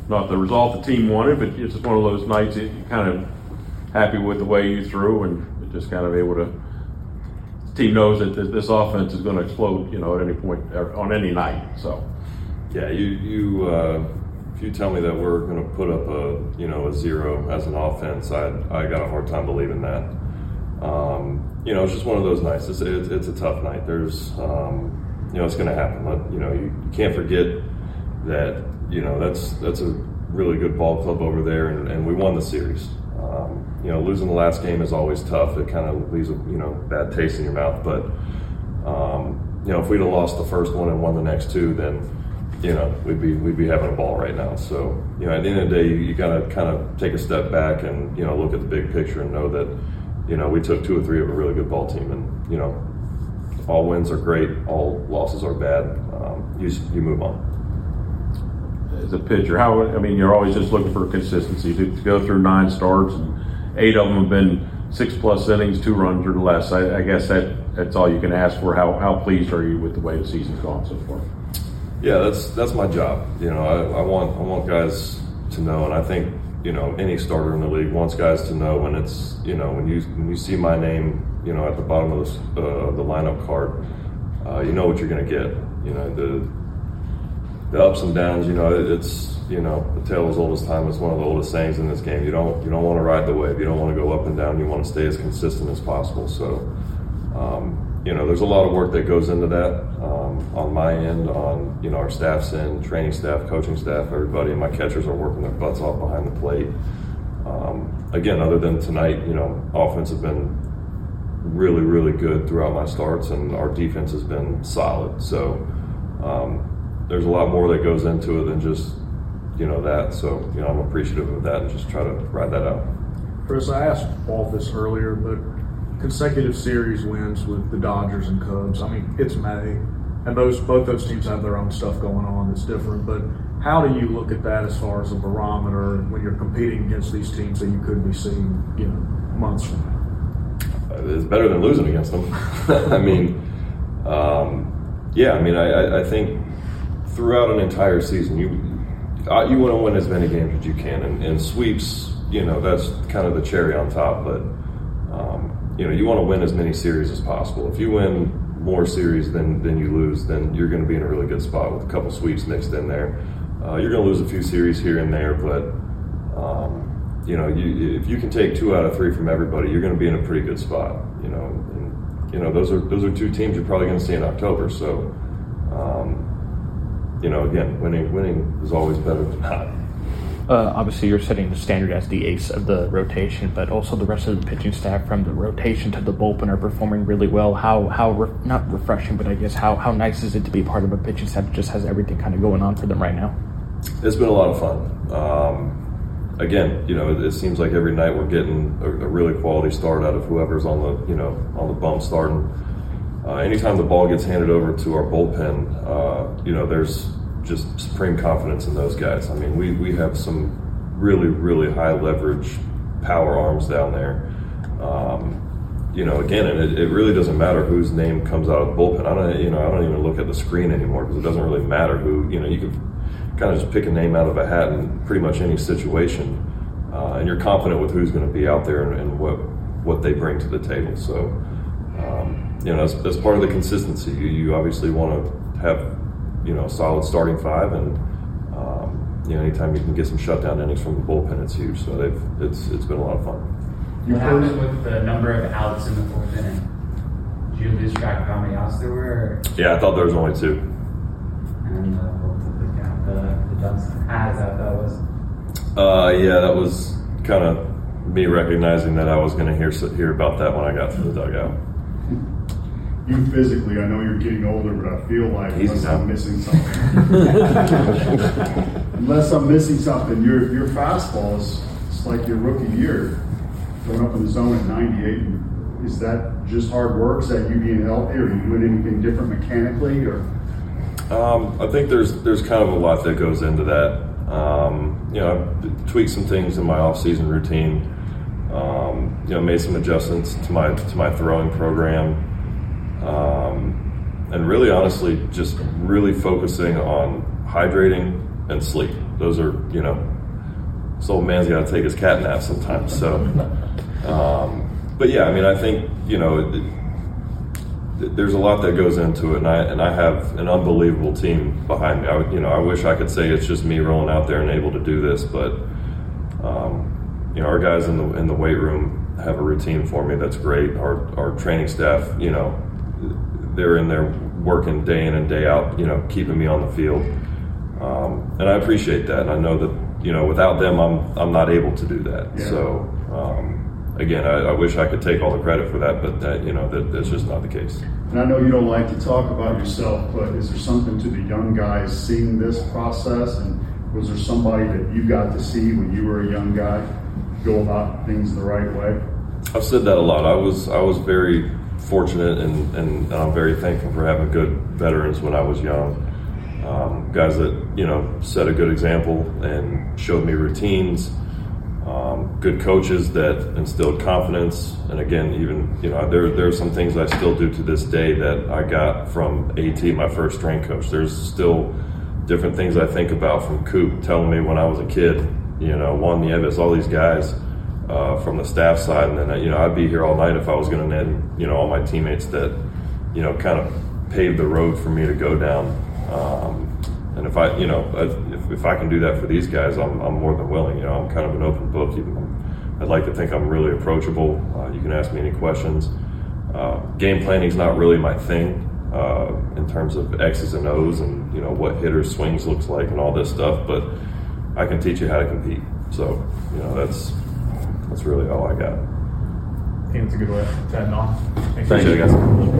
not the result the team wanted, but it's just one of those nights that you're kind of happy with the way you threw and just kind of able to. The team knows that this offense is going to explode, at any point on any night. So, yeah, if you tell me that we're going to put up a 0 as an offense, I got a hard time believing that. It's just one of those nights. It's a tough night. There's, it's going to happen. But, you can't forget that, that's a really good ball club over there, and we won the series. Losing the last game is always tough. It kind of leaves a, bad taste in your mouth. But, if we'd have lost the first one and won the next two, then, we'd be having a ball right now. So, at the end of the day, you got to kind of take a step back and, look at the big picture and know that, we took 2 or 3 of a really good ball team, and, all wins are great, all losses are bad. You move on. As a pitcher, you're always just looking for consistency. To go through 9 starts and 8 of them have been 6+ innings, 2 runs or less. I guess that's all you can ask for. How pleased are you with the way the season's gone so far? Yeah, that's my job. I want guys to know, and I think any starter in the league wants guys to know when it's when you see my name at the bottom of the lineup card, you know what you're going to get. The ups and downs. It's the tale as old as time. It's one of the oldest sayings in this game. You don't want to ride the wave. You don't want to go up and down. You want to stay as consistent as possible. So. There's a lot of work that goes into that on my end, on our staff's end, training staff, coaching staff, everybody, and my catchers are working their butts off behind the plate. Again, other than tonight, offense has been really, really good throughout my starts, and our defense has been solid. So there's a lot more that goes into it than just that. So I'm appreciative of that and just try to ride that out. Chris, I asked Walt this earlier, but consecutive series wins with the Dodgers and Cubs. It's May, and both those teams have their own stuff going on that's different. But how do you look at that as far as a barometer when you're competing against these teams that you could be seeing, months from now? It's better than losing against them. I think throughout an entire season, you want to win as many games as you can, and sweeps, that's kind of the cherry on top, but. You want to win as many series as possible. If you win more series than you lose, then you're going to be in a really good spot with a couple sweeps mixed in there. You're going to lose a few series here and there, but if you can take 2 out of 3 from everybody, you're going to be in a pretty good spot. Those are 2 teams you're probably going to see in October. So, again, winning is always better than not. Obviously, you're setting the standard as the ace of the rotation, but also the rest of the pitching staff, from the rotation to the bullpen, are performing really well. Not refreshing, but I guess how nice is it to be part of a pitching staff that just has everything kind of going on for them right now? It's been a lot of fun. Again, it seems like every night we're getting a really quality start out of whoever's on the bump starting. Anytime the ball gets handed over to our bullpen, there's just supreme confidence in those guys. We have some really, really high leverage power arms down there. Again, and it really doesn't matter whose name comes out of the bullpen. I don't even look at the screen anymore, because it doesn't really matter who. You can kind of just pick a name out of a hat in pretty much any situation, and you're confident with who's going to be out there and what they bring to the table. So, that's part of the consistency. You obviously want to have a solid starting 5, and anytime you can get some shutdown innings from the bullpen, it's huge. So it's been a lot of fun. What happened with the number of outs in the 4th inning? Did you lose track of how many outs there were? Yeah, I thought there was only 2. And the Johnson has that was. That was kind of me recognizing that I was going to hear about that when I got to the dugout. You physically, I know you're getting older, but I feel like I'm missing something. Unless I'm missing something, your fastball it's like your rookie year, going up in the zone at 98. Is that just hard work? Is that you being healthy? Or are you doing anything different mechanically? Or I think there's kind of a lot that goes into that. I've tweaked some things in my off-season routine. Made some adjustments to my throwing program. And really, honestly, just really focusing on hydrating and sleep. those are, you know, this old man's got to take his cat nap sometimes. So, but yeah, I mean, I think, you know, there's a lot that goes into it, and I have an unbelievable team behind me. I wish I could say it's just me rolling out there and able to do this, but you know, our guys in the weight room have a routine for me that's great. Our training staff, you know, they're in there working day in and day out, you know, keeping me on the field, and I appreciate that. And I know that, you know, without them, I'm not able to do that. Yeah. So. Again, I wish I could take all the credit for that, but that's just not the case. And I know you don't like to talk about yourself, but is there something to the young guys seeing this process? And was there somebody that you got to see when you were a young guy go about things the right way? I've said that a lot. I was very fortunate, and I'm very thankful for having good veterans when I was young. Guys that, you know, set a good example and showed me routines. Good coaches that instilled confidence, and again, even, you know, there are some things I still do to this day that I got from AT, my first strength coach. There's still different things I think about from Coop telling me when I was a kid, you know, Juan Nieves, all these guys from the staff side, and then, you know, I'd be here all night if I was going to name, you know, all my teammates that, you know, kind of paved the road for me to go down. And if I can do that for these guys, I'm more than willing. You know, I'm kind of an open book. I'd like to think I'm really approachable. You can ask me any questions. Game planning is not really my thing in terms of X's and O's and, you know, what hitters' swings looks like and all this stuff. But I can teach you how to compete. So, you know, that's really all I got. I think it's a good way to end on. Thank you, guys.